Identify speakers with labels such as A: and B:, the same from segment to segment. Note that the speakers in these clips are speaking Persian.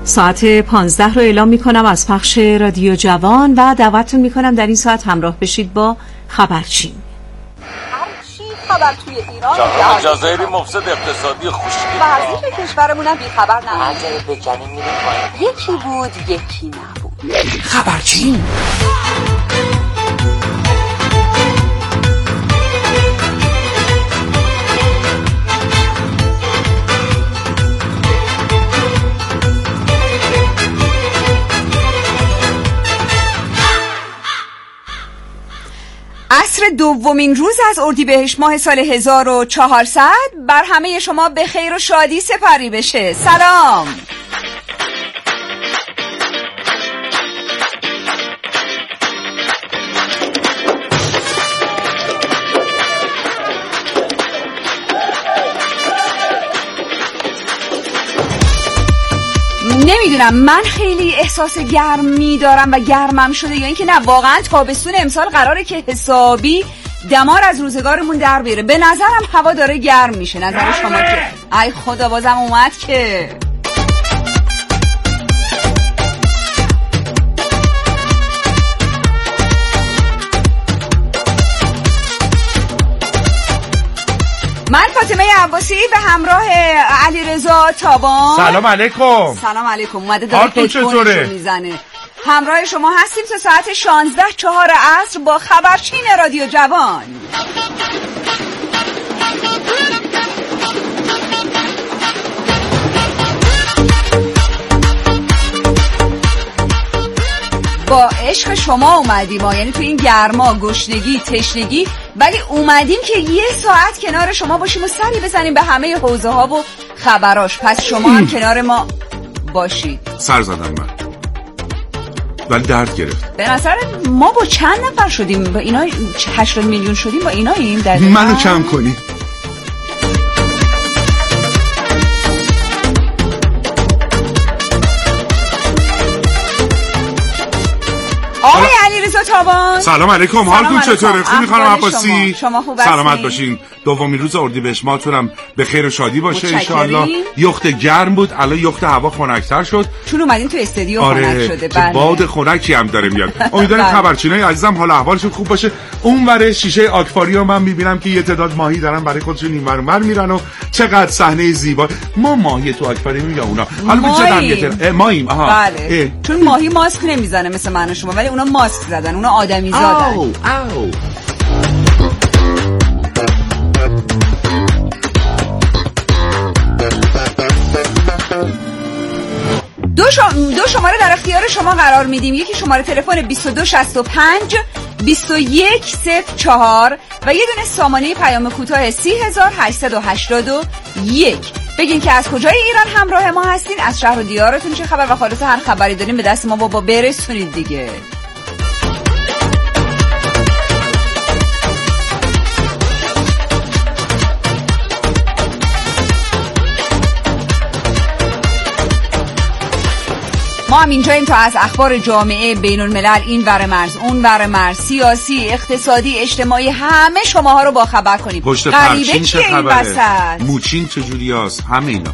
A: ساعت 15 رو اعلام میکنم از پخش رادیو جوان و دعوتتون میکنم در این ساعت همراه بشید با خبرچین.
B: خبر توی ایران
C: جزایر مفسد اقتصادی خوشی
B: ورزش کشورمون هم بیخبر نه.
C: عجله به جنین میره پایین.
B: یکی بود یکی نبود.
A: خبرچین.
B: عصر دومین روز از اردیبهشت ماه سال 1400 بر همه شما به خیر و شادی سپری بشه. سلام. نمیدونم من خیلی احساس گرمی دارم و گرمم شده یا اینکه نه واقعا تابستون امسال قراره که حسابی دمار از روزگارمون در بیاره. به نظرم هوا داره گرم میشه. نظر شما که ای خدا بازم اومد که من فاطمه عباسی به همراه علیرضا تابان.
D: سلام علیکم.
B: سلام علیکم. اومده داره
D: چطوره؟
B: میزنه. همراه شما هستیم تا ساعت 16:04 عصر با خبرچین رادیو جوان. با عشق شما اومدیم ما، یعنی تو این گرما، گشنگی، تشنگی، ولی اومدیم که یه ساعت کنار شما باشیم و سری بزنیم به همه حوزه ها و خبراش. پس شما هم کنار ما باشید.
D: سر زدم من ولی درد گرفت.
B: به نظر ما با چند نفر شدیم؟ با اینا 80 میلیون شدیم. با ایناییم در
D: منو کم کنی.
B: آقای علیرضا تابان
D: سلام علیکم. حالتون چطوره؟ خوبی خانم عباسی؟
B: شما خوب هستین؟
D: سلامت باشین. دومین روز اردیبهشت ماهتونم به خیر و شادی باشه ان شاء الله. یخت گرم بود، الان یخت هوا خنک‌تر شد.
B: چون اومدین تو استودیو خنک شده.
D: بله. باد خنکی هم داره میاد. امیدوارم خبرچینای عزیزم حال احوالشون خوب باشه. اونور شیشه آکواریوم من میبینم که یه تعداد ماهی دارن برای خودشون اینور اونور میرن و چقدر صحنه زیبا. ما ماهی تو آکواریوم یا اونا؟ حالا میذارم ماهیم.
B: بله. چون ماهی ماسک نمیزنه مثل من و شما، ولی اونا ماسک زدن، اونا آدمی زادن. دو شماره در اختیار شما قرار میدیم. یکی شماره تلفن 2265 2104 و یه دونه سامانه پیام کوتاه 30881. بگین که از کجای ایران همراه ما هستین، از شهر و دیارتون چه خبر و خلاص هر خبری دارین به دست ما بابا برسونید دیگه. ما هم اینجاییم تا از اخبار جامعه، بین الملل، این ور مرز اون ور مرز، سیاسی، اقتصادی، اجتماعی، همه شماها رو با خبر کنیم.
D: پشت پرچین چه خبره؟ موچین چجوری هست؟ همه اینا.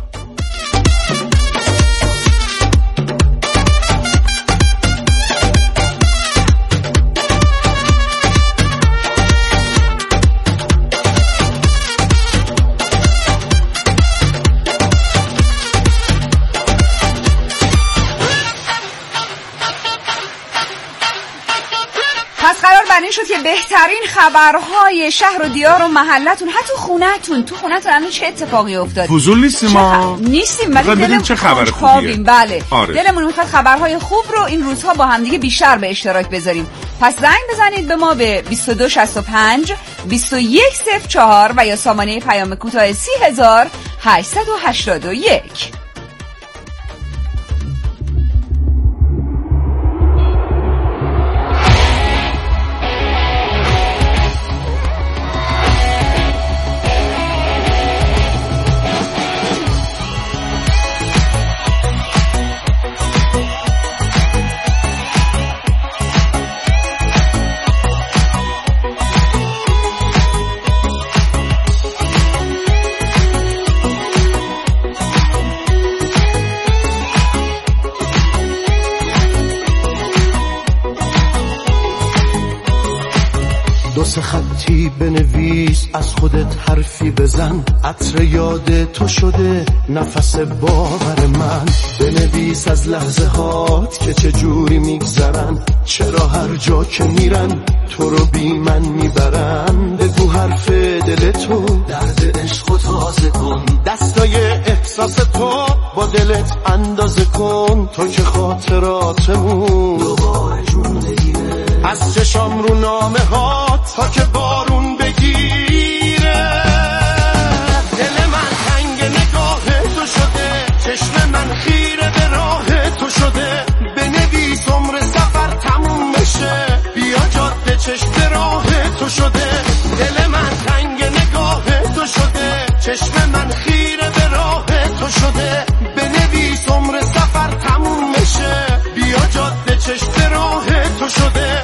B: این شد که بهترین خبرهای شهر و دیار و محلتون، حتی خونتون، تو خونتون الان چه اتفاقی افتاد.
D: فضول نیستیم ما
B: نیستیم ولی دلمون
D: چه خبر خوبیه.
B: بله.
D: آره.
B: دلمون میخواد خبرهای خوب رو این روزها با هم دیگه بیشتر به اشتراک بذاریم. پس زنگ بزنید به ما به 2265 2104 و یا سامانه پیام کوتاه 30881.
E: واسه خطی بنویس، از خودت حرفی بزن، عطر یاد تو شده نفس باور من. بنویس از لحظه هات که چجوری میگذرن، چرا هر جا که میرن تو رو بی من میبرن. بگو حرف دل تو، درد عشق و تازه کن، دستای احساس تو با دلت اندازه کن. تو که خاطراتمون دوباره جون بگیره، از چشام رو نامه ها تا که بارون بگیره. دل من تنگ نگاه تو شده، چشم من خیره به راه تو شده. بنویس عمر سفر تموم بشه، بیا جاده چشم راه تو شده. دل من تنگ نگاه تو شده، چشم من خیره به راه تو شده. بنویس عمر سفر تموم بشه، بیا جاده چشم راه تو شده.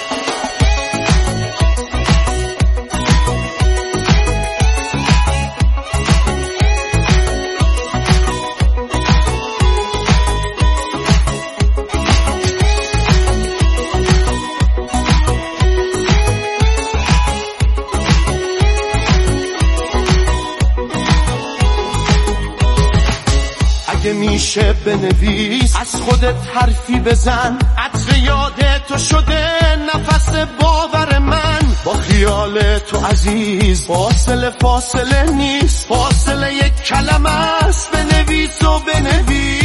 E: اگه میشه بنویس، از خودت حرفی بزن، عطر یاد تو شده نفس باور من. با خیال تو عزیز فاصله نیست، فاصله یک کلمه است. بنویس و بنویس.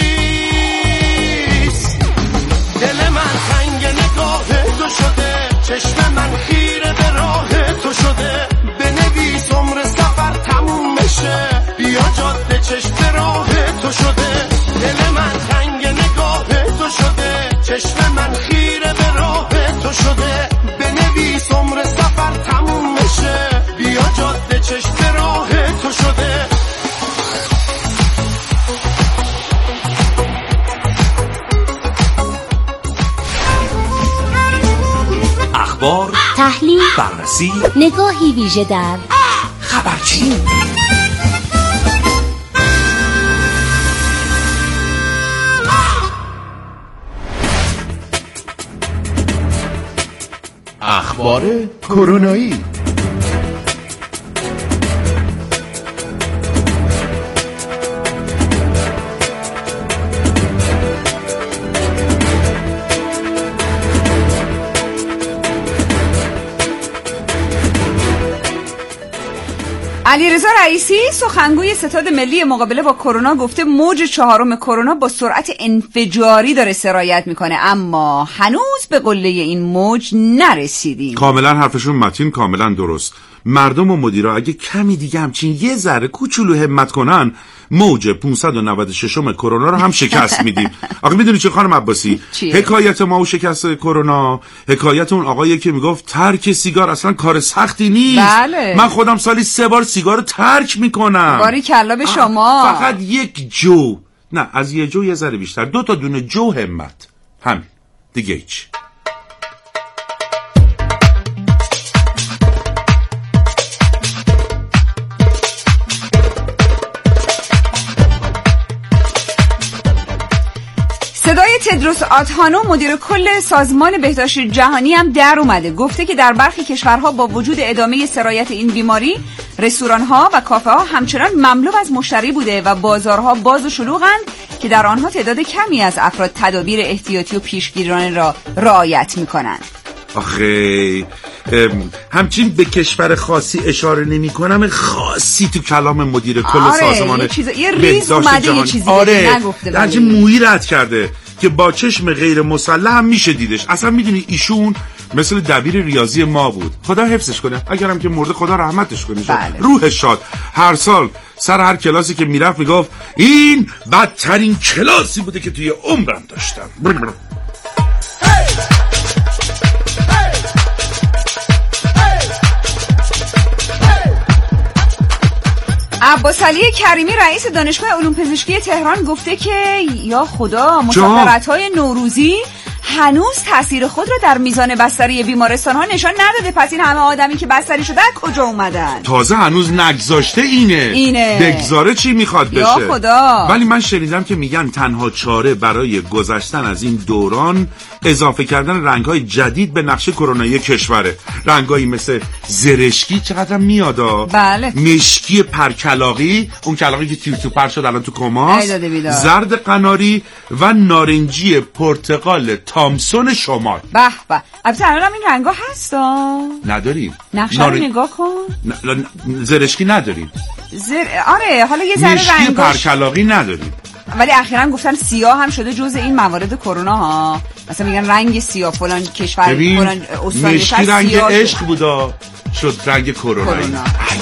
E: دل من تنگ نگاه تو شده، چشم من خیره به راه تو شده. بنویس عمر سفر تموم بشه، بیا جاده چشم راه تو شده. دل من تنگ نگاه تو شده، چشم من خیره به راه تو شده. بنویس عمر سفر تموم بشه، بیا جاده چشم راه تو شده.
F: اخبار،
G: تحلیل،
F: بررسی،
G: نگاهی ویژه در
F: خبرچین.
E: اخبار کرونایی.
B: علیرضا رئیسی سخنگوی ستاد ملی مقابله با کرونا گفته موج 4 کرونا با سرعت انفجاری داره سرایت میکنه، اما هنوز به قله این موج نرسیدیم.
D: کاملا حرفشون متین، کاملا درست. مردم و مدیرا اگه کمی دیگه همچین یه ذره کوچولو همت کنن، موج 596 کرونا رو هم شکست میدیم. آخه میدونی چه خانم عباسی؟ حکایت ما و شکست کرونا حکایت اون آقایی که میگفت ترک سیگار اصلا کار سختی نیست.
B: بله.
D: من خودم سالی 3 بار سیگار رو ترک میکنم.
B: باری کلا به شما.
D: فقط یک جو، نه از یه جو یه ذره بیشتر، 2 تا دونه جو همت، همین دیگه هیچ.
B: صدای تدروس آدهانوم مدیر کل سازمان بهداشت جهانی هم در اومده، گفته که در برخی کشورها با وجود ادامه سرایت این بیماری، رستوران‌ها و کافه‌ها همچنان مملو از مشتری بوده و بازارها باز و شلوغند که در آنها تعداد کمی از افراد تدابیر احتیاطی و پیشگیرانه را رعایت می‌کنند.
D: آخه همچین به کشور خاصی اشاره نمی کنم، خاصی تو کلام مدیر کل سازمان
B: یه ریز اومده، یه چیزی نگفته،
D: همچین مویی رد کرده که با چشم غیر مسلح هم میشه دیدش. اصلا میدونی ایشون مثل دبیر ریاضی ما بود، خدا حفظش کنه، اگرم که مرده خدا رحمتش کنه.
B: بله.
D: روحش شاد. هر سال سر هر کلاسی که میرفت میگفت این بدترین کلاسی بوده که توی عمرم داشتم.
B: عباس علی کریمی رئیس دانشگاه علوم پزشکی تهران گفته که یا خدا مسافرت‌های نوروزی هنوز تاثیر خود رو در میزان بستری بیمارستان ها نشان نداده. پس این همه آدمی که بستری شده از کجا اومدن؟
D: تازه هنوز نگذاشته اینه. بگذاره چی میخواد بشه؟
B: یا خدا.
D: ولی من شنیدم که میگن تنها چاره برای گذشتن از این دوران اضافه کردن رنگ‌های جدید به نقشه کرونایی کشوره. رنگایی مثل زرشکی، چقدر میادا،
B: بله.
D: مشکی پرکلاغی، اون کلاغی که تیر تو پر شد الان تو کماست، زرد قناری و نارنجی پرتقال تامسون شمال.
B: به به. البته الان این رنگا هستا؟
D: نداریم.
B: نقشه رو نگاه کن.
D: زرشکی نداریم.
B: آره حالا یه ذره رنگاش
D: مشکی پرکلاغی نداریم.
B: ولی اخیراً گفتن سیاه هم شده جزء این موارد کرونا ها. مثلا میگن رنگ سیاه فلان کشور فلان استان
D: مشکی رنگ عشق بودا شد رنگ کرونایی.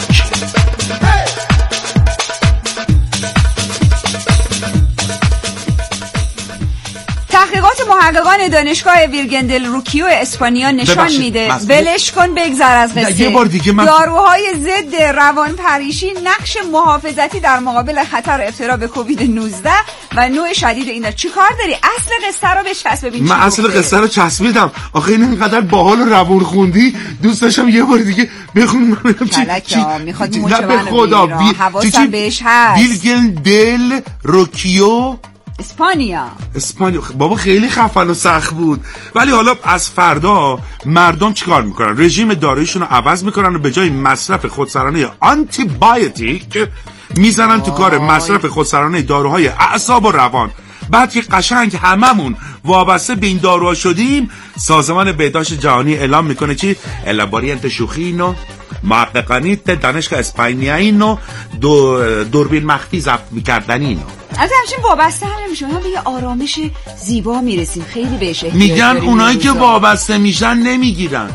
B: تحقیقات محققان دانشگاه ویرگندل روکیو اسپانیا نشان میده ولش کن بگذر از قصه.
D: یه بار دیگه
B: داروهای ضد روانپریشی نقش محافظتی در مقابل خطر ابتلا به کووید 19 و نوع شدید اینا. چی کار داری؟ اصل قصه رو بچسب ببین.
D: من اصل قصه رو چسبیدم. آخه این اینقدر باحال و روون خوندی دوست داشتم یه بار دیگه بخونم ببینم
B: چی میخواد موچه منو بگیره. حواسم بهش هست.
D: ویرگندل روکیو
B: اسپانیا.
D: بابا خیلی خفن و سخت بود. ولی حالا از فردا مردم چیکار میکنن؟ رژیم داروییشون رو عوض میکنن و به جای مصرف خودسرانه آنتی بایوتیک میزنن تو کار مصرف خودسرانه داروهای اعصاب و روان. بعد که قشنگ هممون وابسته به این داروها شدیم، سازمان بهداشت جهانی اعلام میکنه چی؟ الابوریانت شوخینو محققانیت دانشگاه اسپانیایینو دوربین مخفی ضبط میکردنینو.
B: از همچین وابسته هم نمیشه. ما به یه آرامش زیبا میرسیم. خیلی بهش احتیاج
D: میگن اونایی که وابسته میشن نمیگیرن.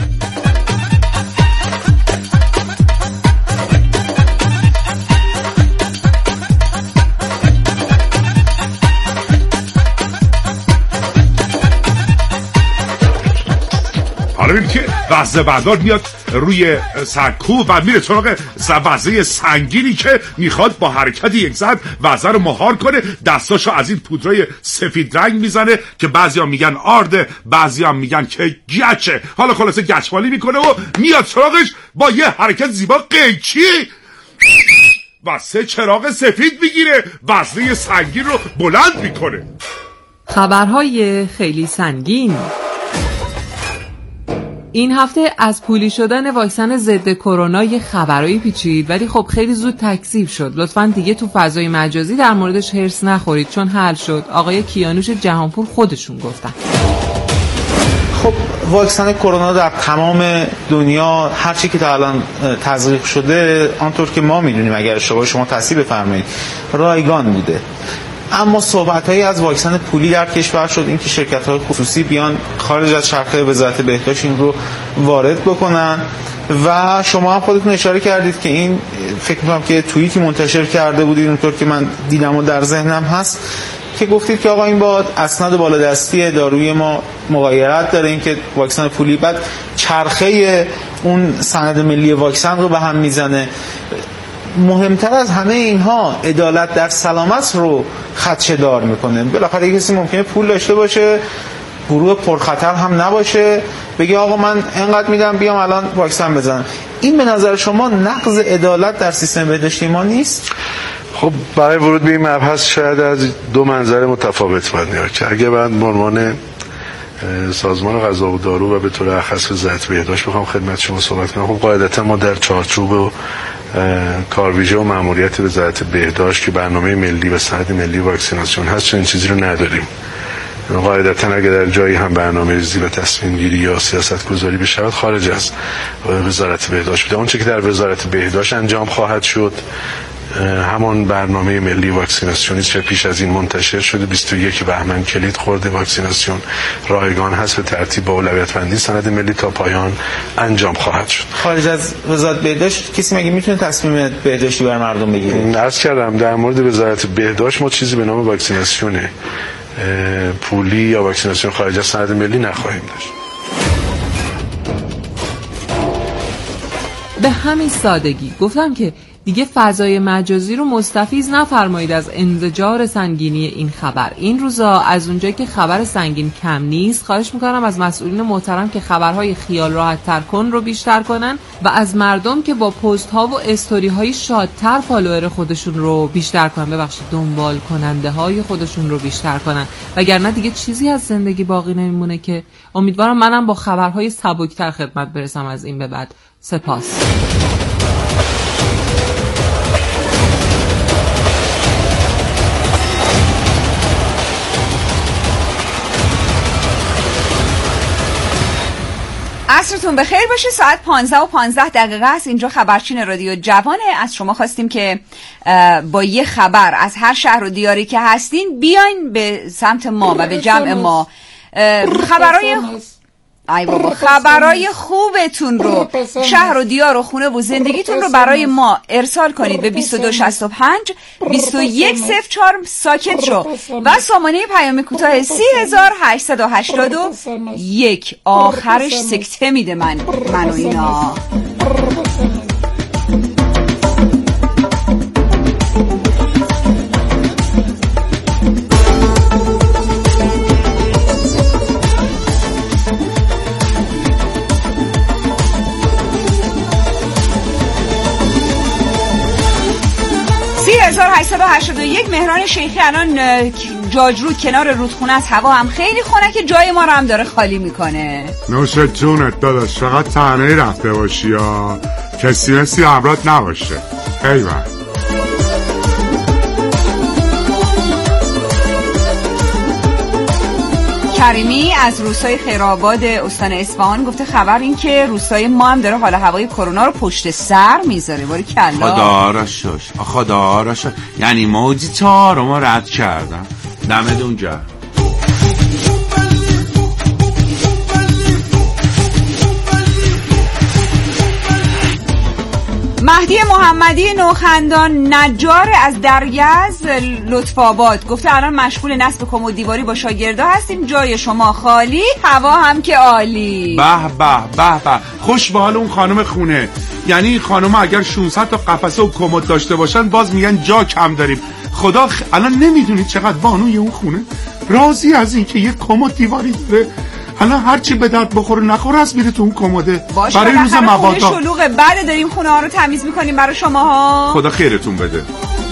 D: حالا ببین که وزنه بردار میاد روی سکو و میره سراغ وزنه سنگینی که میخواد با حرکت یک ضرب وزنه رو مهار کنه. دستاشو از این پودرای سفید رنگ میزنه که بعضیا میگن آرده، بعضیا میگن که گچه. حالا خلاصه گچمالی میکنه و میاد سراغش با یه حرکت زیبا قیچی و 3 چراغ سفید میگیره، وزنه سنگین رو بلند میکنه.
A: خبرهای خیلی سنگین. این هفته از پولی شدن واکسن ضد کرونا یه خبرایی پیچید، ولی خب خیلی زود تکذیب شد. لطفاً دیگه تو فضای مجازی در موردش هرس نخورید چون حل شد. آقای کیانوش جهانپور خودشون گفتن.
G: خب واکسن کرونا در تمام دنیا هر چی که تا الان تزریق شده، آنطور که ما میدونیم اگر اشتباه شما تصحیح بفرمایید، رایگان بوده. اما صحبت‌هایی از واکسن پولی در کشور شد، اینکه شرکت‌های خصوصی بیان خارج از چرخه وزارت بهداشت این رو وارد بکنن و شما هم خودتون اشاره کردید که این فکر می‌کنم که توییتی منتشر کرده بودید اونطور که من دیدم و در ذهنم هست که گفتید که آقا این با اسناد بالادستی داروی ما مغایرت داره، این که واکسن پولی بعد چرخه اون سند ملی واکسن رو به هم میزنه. مهمتر از همه اینها عدالت در سلامت رو خدشه‌دار میکنه. بالاخره کسی ممکنه پول داشته باشه، گروه پرخطر هم نباشه، بگه آقا من اینقدر میدم بیام الان واکسن بزنم. این به نظر شما نقض عدالت در سیستم بهداشتی ما نیست؟
H: خب برای ورود به این مبحث شاید از 2 منظر متفاوت باید نگاه کرد. اگه من به عنوان سازمان غذا و دارو و به طور اخص وزارت بهداشت بخوام خدمت شما صحبت کنم، خب قاعدتا ما در چارچوب و کارویژه و مأموریت وزارت بهداشت که برنامه ملی و سند ملی واکسیناسیون هست چنین چیزی رو نداریم. قاعدتا اگر در جایی هم برنامه ریزی و تصمیم گیری یا سیاست گذاری بشود خارج از وزارت بهداشت بوده. اونچه که در وزارت بهداشت انجام خواهد شد همان برنامه ملی واکسیناسیونی که پیش از این منتشر شده 21 بهمن کلید خورده واکسیناسیون رایگان هست به ترتیب با اولویت بندی سند ملی تا پایان انجام خواهد شد.
G: خارج از وزارت بهداشت کسی مگه میتونه تصمیم بهداشتی بر مردم بگیره؟
H: عرض کردم در مورد وزارت بهداشت ما چیزی به نام واکسیناسیون پولی یا واکسیناسیون خارج از سند ملی نخواهیم داشت.
A: به همین سادگی گفتم که دیگه فضای مجازی رو مستفیض نفرمایید از انزجار سنگینی این خبر. این روزا از اونجایی که خبر سنگین کم نیست، خواهش میکنم از مسئولین محترم که خبرهای خیال راحت تر کن رو بیشتر کنن و از مردم که با پست ها و استوری های شادتر فالوور خودشون رو بیشتر کنن، ببخشید دنبال کننده های خودشون رو بیشتر کنن، وگرنه دیگه چیزی از زندگی باقی نمیمونه. که امیدوارم منم با خبرهای سبکتر خدمت برسم از این به بعد. سپاس.
B: عصرتون بخیر باشه. ساعت 15:15 است. اینجا خبرچین رادیو جوانه. از شما خواستیم که با یه خبر از هر شهر و دیاری که هستین بیاین به سمت ما و به جمع ما. خبرای خوبتون رو، شهر و دیار و خونه و زندگیتون رو برای ما ارسال کنید به 2265 2104 ساکت شو و سامانه پیام کوتاه 3881. آخرش سکته میده من و اینا. 3881. مهران شیخی الان جاجرود کنار رودخونه است. هوا هم خیلی خنک، جای ما رو هم داره خالی میکنه.
D: نوش جونت داداش، فقط تنهایی رفته باشی یا کسی همراهت نباشه. ایوان
B: کریمی از روستای خیرآباد استان اصفهان گفته خبر این که روستای ما هم داره حال هوای کرونا رو پشت سر میذاره. باری کلا
D: خدا را شد. یعنی موجی 4 ما رد کردم. دمت اونجا.
B: مهدی محمدی نوخندان نجار از دریاز لطف‌آباد گفته الان مشغول نصب کمد دیواری با شاگردا هستیم، جای شما خالی، هوا هم که عالی.
D: به به به به، خوش به حال اون خانم خونه. یعنی خانم اگر 600 تا قفسه و کمد داشته باشن باز میگن جا کم داریم. خدا الان نمیدونید چقدر بانوی اون خونه راضی از این که یک کمد دیواری داره. الان هر چی به درد بخوره نخوره از میره تو اون کمده برای روز مبادا.
B: شلوغه، بعد داریم خونه ها رو تمیز میکنیم برای شماها.
D: خدا خیرتون بده.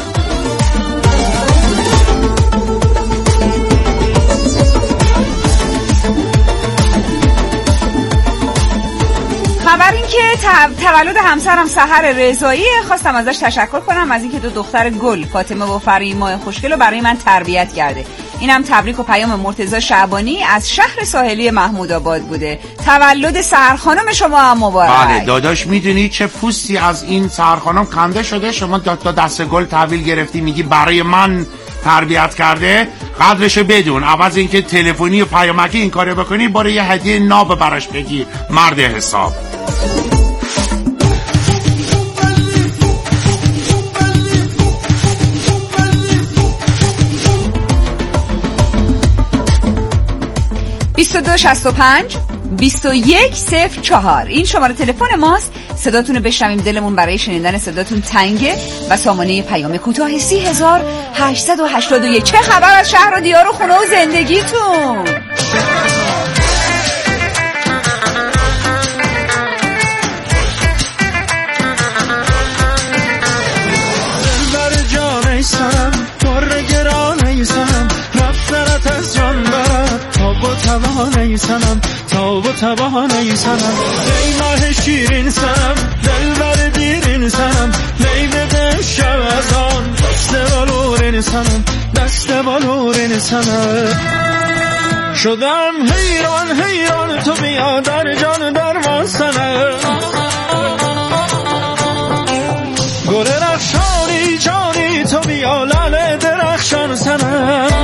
B: خبر این که تولد همسرم سحر رضایی، خواستم ازش تشکر کنم از اینکه 2 دختر گل فاطمه و فریما خوشگل رو برای من تربیت کرده. اینم تبریک و پیام مرتضی شعبانی از شهر ساحلی محمود آباد بوده. تولد سحر خانم شما هم مبارک.
D: بله داداش، میدونی چه پوستی از این سحر خانم کنده شده؟ شما دست گل تحویل گرفتی میگی برای من تربیت کرده. قدرشو بدون، عوض اینکه تلفنی و پیامکی این کارو بکنی برای یه هدیه ناب براش بگیر. مرد حساب. (2265-2104) این شماره تلفن ماست. صداتون رو بشنویم، دلمون برای شنیدن صداتون تنگه. و سامانه پیام کوتاه 3881. چه خبر از شهر و دیار و خونه و زندگیتون؟
E: دلبر جان سرم بار گران سرم رفتنت از جان برد تاب و توانه سنم تاب و توانه سنم ای ماه شیرین سنم دلبر دیرین سنم لی بده شب از آن دست بالورین سنم دست بالورین سنم شدم حیران حیران تو بیا در جان درمان سنم گل رخشانی جانی تو بیا لال درخشان سنم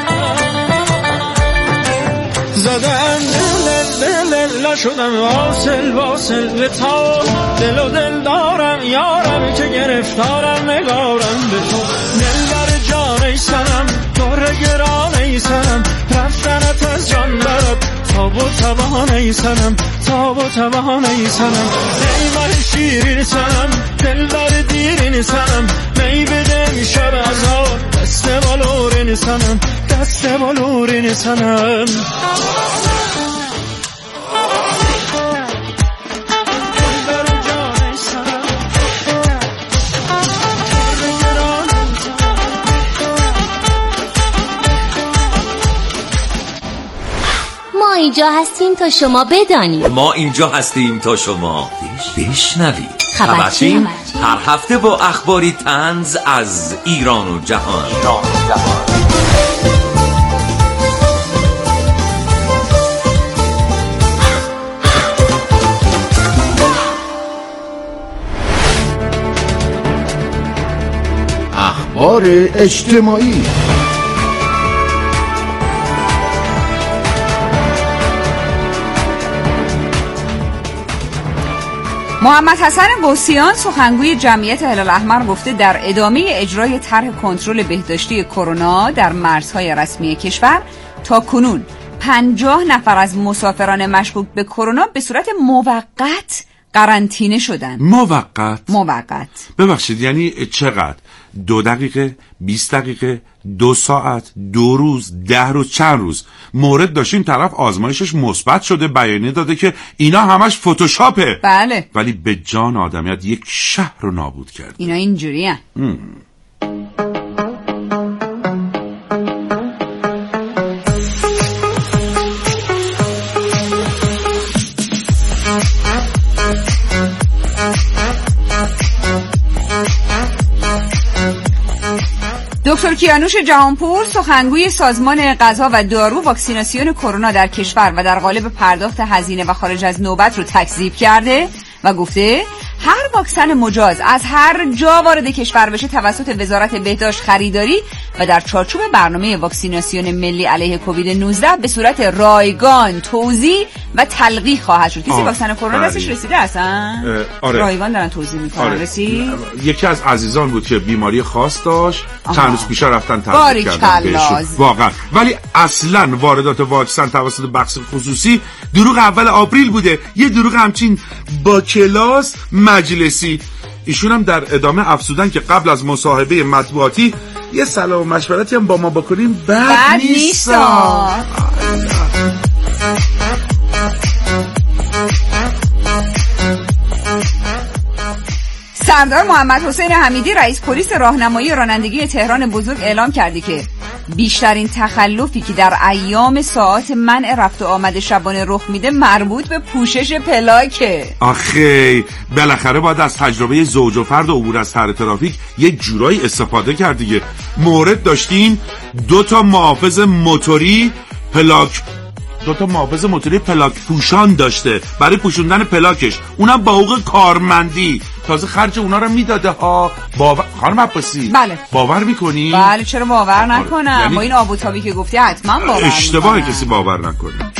E: زدم دل شدم واصل به تا دل و دل دارم یارم که گرفتارم نگارم به تو دلبر جان ای سنم دور گران ای سنم رفتنت از جان برد تاب و توان ای سنم تاب و تبهانه سنم ای ماه شیرین سنم دل بر دیرین سنم می بده میشب ازار دست بالورین سنم دست بالورین سنم
I: ما اینجا هستیم تا شما بدانید.
F: ما اینجا هستیم تا شما بشنوید.
I: خبرچین
F: هر هفته با اخباری طنز از ایران و جهان.
J: اخبار اجتماعی.
B: محمد حسن قصیان سخنگوی جمعیت هلال احمر گفته در ادامه اجرای طرح کنترل بهداشتی کرونا در مرزهای رسمی کشور تا کنون 50 نفر از مسافران مشکوک به کرونا به صورت موقت قرنطینه شدند.
D: موقت. ببخشید یعنی چقدر؟ 2 دقیقه، 20 دقیقه، 2 ساعت، 2 روز، 10 روز، چند روز؟ مورد داشتیم طرف آزمایشش مثبت شده، بیانیه داده که اینا همش فتوشاپه.
B: بله.
D: ولی به جان آدمیت یک شهر رو نابود کرد.
B: اینا اینجوریه. دکتر کیانوش جهانپور سخنگوی سازمان غذا و دارو واکسیناسیون کرونا در کشور و در قالب پرداخت هزینه و خارج از نوبت رو تکذیب کرده و گفته هر واکسن مجاز از هر جا وارد کشور بشه توسط وزارت بهداشت خریداری و در چارچوب برنامه واکسیناسیون ملی علیه کووید 19 به صورت رایگان توزیع و تلقیح خواهد شد. کسی واکسن کرونا دستش رسیده اصلا؟
D: آره.
B: رایگان دارن توزیع میکنن.
D: آره.
B: رسید؟
D: یکی از عزیزان بود که بیماری خاص داشت، چند روز پیش رفتن تحقیق کردن بهشون. واقعا. ولی اصلا واردات واکسن توسط بخش خصوصی دروغ اول آوریل بوده. یه دروغ همچین با کلاس مجلسی. ایشون هم در ادامه افزودن که قبل از مصاحبه مطبوعاتی یه سلام و مشورتی هم با ما بکنیم بد نیست.
B: سردار محمد حسین حمیدی رئیس پلیس راهنمایی رانندگی تهران بزرگ اعلام کرده که بیشترین تخلفی که در ایام ساعات منع رفت و آمد شبانه رخ میده مربوط به پوشش پلاکه.
D: آخه بالاخره باید از تجربه زوج و فرد و عبور از طرح ترافیک یه جورایی استفاده کرد دیگه. مورد داشتیم 2 محافظ موتوری پلاک پوشان داشته برای پوشوندن پلاکش، اونم با حقوق کارمندی، تازه خرج اونا رو میداده ها. خانم عباسی
B: بله.
D: باور میکنی؟
B: بله چرا باور نکنم؟ یعنی با این آب و تابی که گفتی حتما باور میکنم.
D: اشتباه کسی باور نکنه.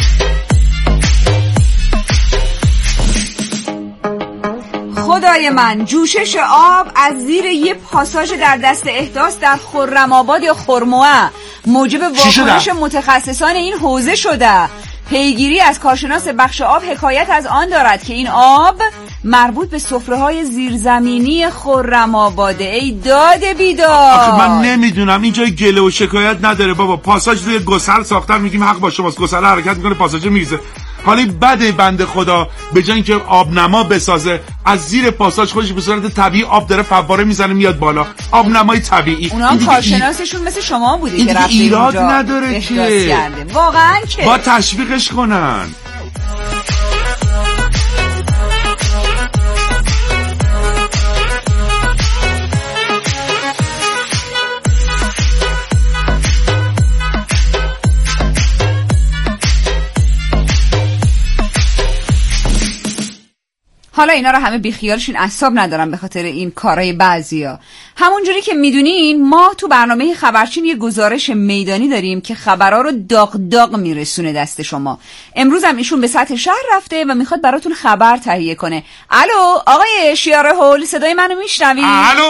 B: خدای من جوشش آب از زیر یه پاساژ در دست احداث در خرم‌آباد یا خرموعه موجب واکنش متخصصان این حوزه شده. پیگیری از کارشناس بخش آب حکایت از آن دارد که این آب مربوط به سفره‌های زیرزمینی خرم‌آباده. ای داد بیداد.
D: آخه من نمیدونم اینجا گله و شکایت نداره بابا. پاساژ روی گسل ساختن میگیم حق با شماست، گسل حرکت میکنه پاساژ میریزه. حالی بده بنده خدا به جای اینکه آبنما بسازه از زیر پاساژ خودش به صورت طبیعی آب داره فواره میزنه میاد بالا. آبنمای طبیعی.
B: اونا کارشناسشون مثل شما بوده که رفته
D: ایراد نداره که
B: واقعا که
D: با تشویقش کنن.
B: حالا اینا رو همه بیخیالشون اعصاب ندارم به خاطر این کارهای بعضیا. همونجوری که میدونین ما تو برنامه خبرچین یه گزارش میدانی داریم که خبرها رو داغ داغ میرسونه دست شما. امروز هم ایشون به سطح شهر رفته و میخواد براتون خبر تهیه کنه. الو آقای شیاره هول، صدای منو میشنوی؟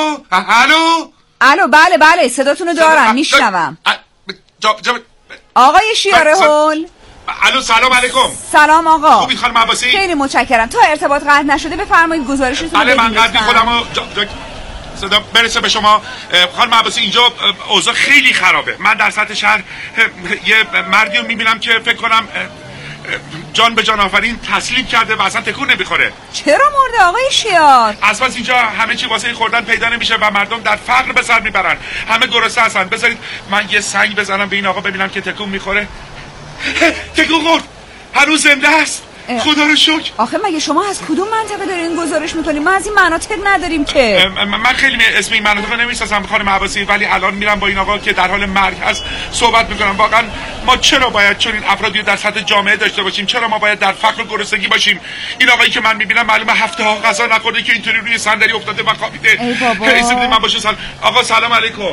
B: الو بله صداتونو دارم میشنوم. آقای شیاره هول
D: الو سلام علیکم.
B: سلام آقا.
D: خوبید خانم عباسی؟
B: خیلی متشکرم. تا ارتباط قطع نشده بفرمایید گزارشتون رو
D: بله
B: بدید.
D: من قدری خودمو صدا برسه به شما. خانم عباسی اینجا اوضاع خیلی خرابه. من در سطح شهر یه مردی رو میبینم که فکر کنم جان به جان آفرین تسلیم کرده و اصلا تکون نمیخوره.
B: چرا مرده آقای شیار؟
D: از پس اینجا همه چی واسه خوردن پیدا نمیشه و مردم در فقر به سر میبرن. همه گرسنه هستن. بذارید من یه سنگ بزنم به این آقا ببینم که تکون میخوره. تکون خورد. هنوز زنده است. خدا رو شکر.
B: آخه مگه شما از کدوم منطقه دارین گزارش میکنیم؟ ما از این مناطق نداریم که.
D: من خیلی اسم این مناطق نمیشناسم خانم عباسی، ولی الان میرم با این آقا که در حال مرگ هست صحبت میکنم. واقعا ما چرا باید چون این افرادی رو در سطح جامعه داشته باشیم؟ چرا ما باید در فقر و گرسنگی باشیم؟ این آقایی که من میبینم معلومه هفته ها غذا نخورده که اینطوری روی صندلی افتاده و خوابیده.
B: ای بابا.
D: من باشه آقا سلام علیکم.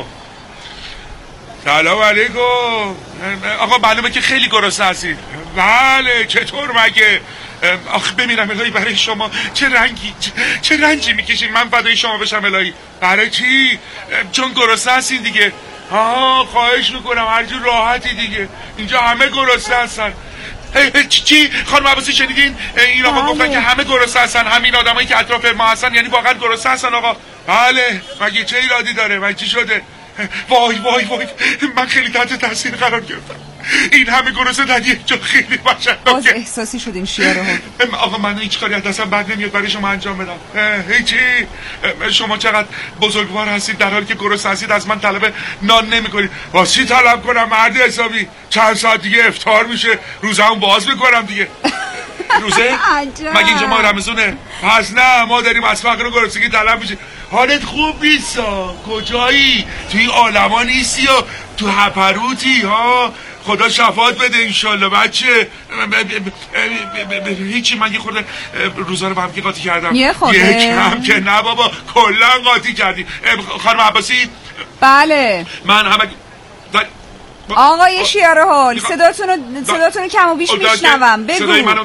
D: سلام علیکم. آقا معلومه که خیلی گرسنه هستید. بله چطور مگه؟ آخه بمیرم الهی برای شما. چه رنجی میکشین. من فدای شما بشم الهی. برای چی؟ چون گرسنه هستین دیگه. خواهش میکنم هر جور راحتی دیگه. اینجا همه گرسنه هستن. چی؟ خانم عباسی شنیدین؟ این آقا گفتن که همه گرسنه هستن. همین آدمایی که اطراف ما هستن یعنی واقعا گرسنه هستن آقا. بله مگه چه ایرادی داره؟ مگه چی شده؟ وای من خیلی تحت تاثیر قرار گرفتم. این همه گرسنه در یک جا خیلی وحشتناکه.
B: باز احساسی شدیم شیاره ها.
D: آقا من هیچ کاری از دستم بر نمیاد برای شما انجام بدم. هیچی. شما چقدر بزرگوار هستید در حالی که گرسنه هستید از من طلب نان نمیکنید. واسه چی طلب کنم مرد حسابی؟ چند ساعت دیگه افطار میشه روزمو باز میکنم دیگه. روزه؟ مگه اینجا ما رمضونه؟ پس نه ما داریم از فقر و گرسنگی طلب میشه. حالت خوب نیستا؟ کجایی؟ توی عالما نیستی یا تو هپروتی ها؟ خدا شفاعت بده انشالله بچه. هیچی من یه خورده روزا رو با هم که قاطی کردم.
B: یه
D: کم که نه بابا کلا قاطی کردی. خانم عباسی؟
B: بله
D: من همه
B: آقای شیاره حال صداتونو کم و بیش میشنوم. بگو
D: صدای من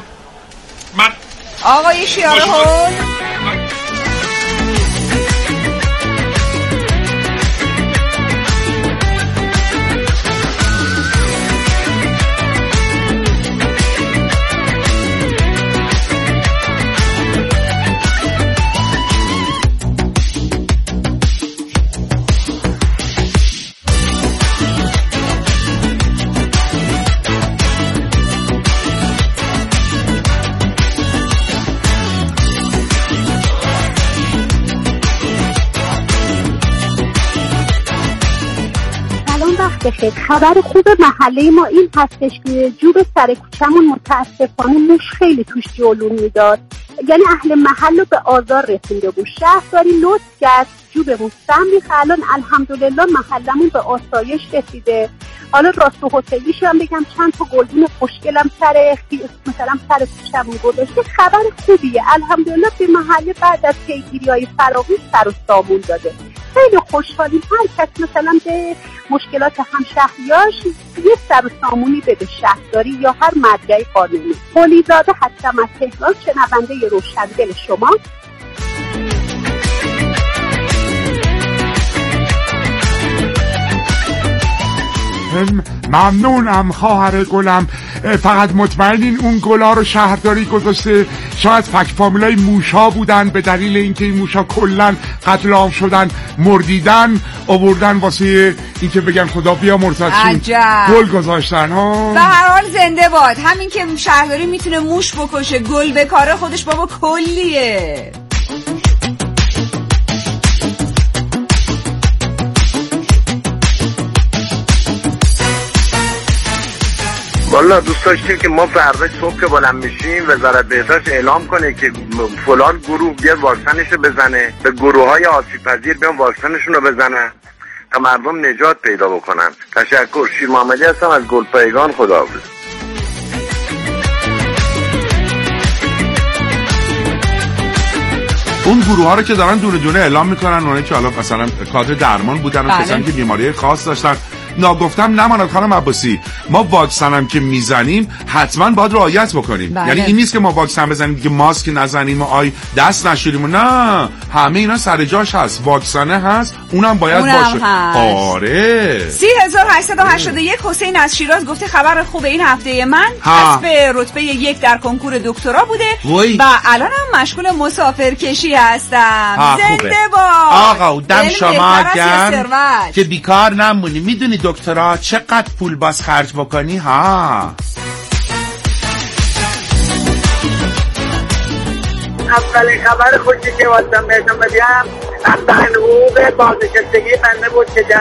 B: آقای شیاره حال.
K: بخیر. خبر خوب محله ما این هستش که جوب سر کوچمون متاسفانه موش خیلی توش جلو میداد. یعنی اهل محل رو به آزار رسونده بود. شهرداری لطف کرد جوبمون سم ریخت. الان الحمدلله محلمون به آسایش رسیده. حالا راست و حسیلیش هم بگم چند تا گلدون خوشگلم مثلا سر کوچمون گذاشته. خبر خوبیه الحمدلله. به محله بعد از پیگیری‌های فراوان سر و سامون داده. خیلی خوشحالیم. هر کس مثلا به مشکلات همشهریاش یه سر و سامونی بده، شهرداری یا هر مدعی قانونی. قلیزاده هستم از تهران، شنونده روشندل شما.
D: ممنونم خواهر گلم. فقط مطمئنین اون گلا رو شهرداری گذاشته؟ شاید فک فامیلای موشا بودن به دلیل اینکه این موشا کلن قتل عام شدن مردیدن آوردن واسه اینکه بگن خدا بیا مرتضی گل گذاشتن ها.
B: به هر حال زنده باد. همین که شهرداری میتونه موش بکشه گل به کاره خودش بابا کلیه.
L: والا دوست داشتیم که ما فردا صبح که بلند میشیم وزارت بهداشت اعلام کنه که فلان گروه بیاد واکسنشو بزنه، به گروه‌های آسیب‌پذیر بیان واکسنشون رو بزنن تا مردم نجات پیدا بکنن. تشکر. شیر محمدی هستم از گلپایگان. خداحافظ.
D: اون گروه ها رو که دارن دونه دونه اعلام میکنن، اونایی که حالا مثلا کادر درمان بودن و کسانی که بیماری خاص داشتن ناگفتم نماند خانم عباسی. ما واکسن هم که میزنیم حتما باید رعایت بکنیم.
B: بله.
D: یعنی این نیست که ما واکسن بزنیم که ماسک نزنیم و دست نشوریم. نه، همه اینا سر جاش هست. واکسنه هست، اونم باید باشه. آره.
B: 3881 حسین از شیراز گفته خبر خوب این هفته من کسب رتبه 1 در کنکور دکترا بوده و الانم مشغول مسافرکشی هستم. زنده باد
M: آقا، دم شما گرم که بیکار نمونی. میدونی دکترا چقدر پول باز خرج بکنی ها؟
L: اولین خبر خوشی که واسم بهتون بدیم از حقوق بازنشستگی بنده بود که